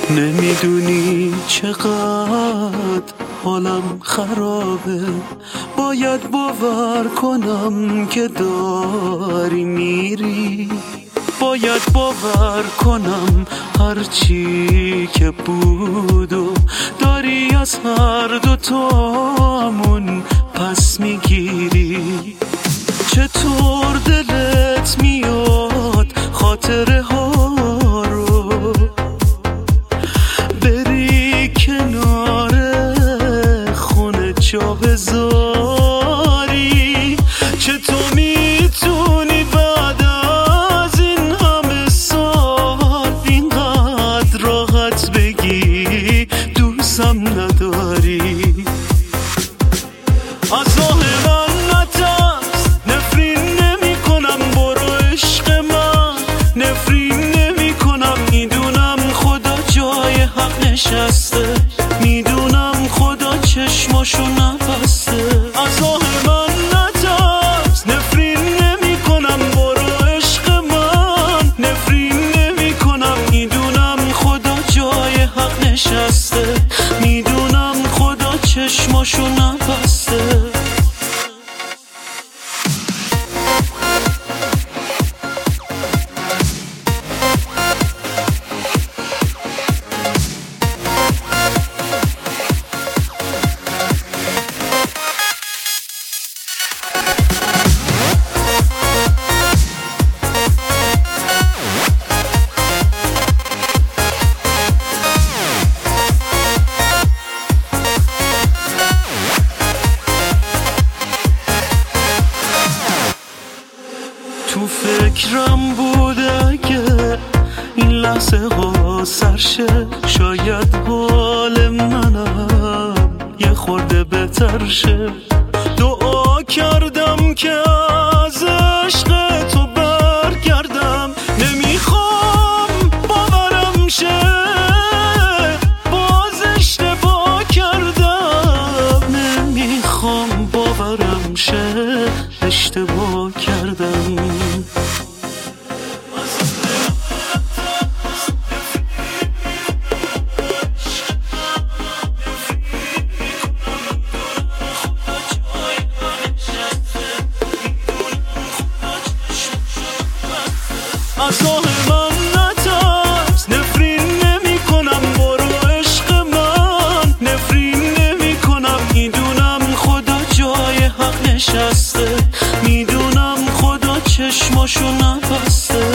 نمیدونی چقدر حالم خرابه، باید باور کنم که داری میری، باید باور کنم هرچی که بود و داری از هر دوتامون پس میگیری. چطور دلت میاد خاطره ها رو بری کنار خونه جا بذاری؟ چطور میتونی بعد از این همه سال اینقدر راحت بگی دوستم نداری؟ از راه من نترس، نفرین نمی کنم، برو عشق من، نفرین نمی کنم. میدونم خدا جای حق نشسته، میدونم خدا چشماشو نبسته. از راه من نترس، نفرین نمی کنم، برو عشق من، نفرین نمی کنم. میدونم خدا جای حق نشسته، میدونم خدا چشماشو نبسته. تو فکرم بود اگه این لحظه ها سرشه، شاید حال منم یه خورده بهتر شه. دعا کردم که از عشق تو برگردم، نمیخوام باورم شه باز اشتباه کردم، نمیخوام باورم شه اشتباه کردم. از راه من نترس، نفرین نمی کنم، برو عشق من، نفرین نمی کنم. میدونم خدا جای حق نشسته، میدونم خدا چشماشو نبسته.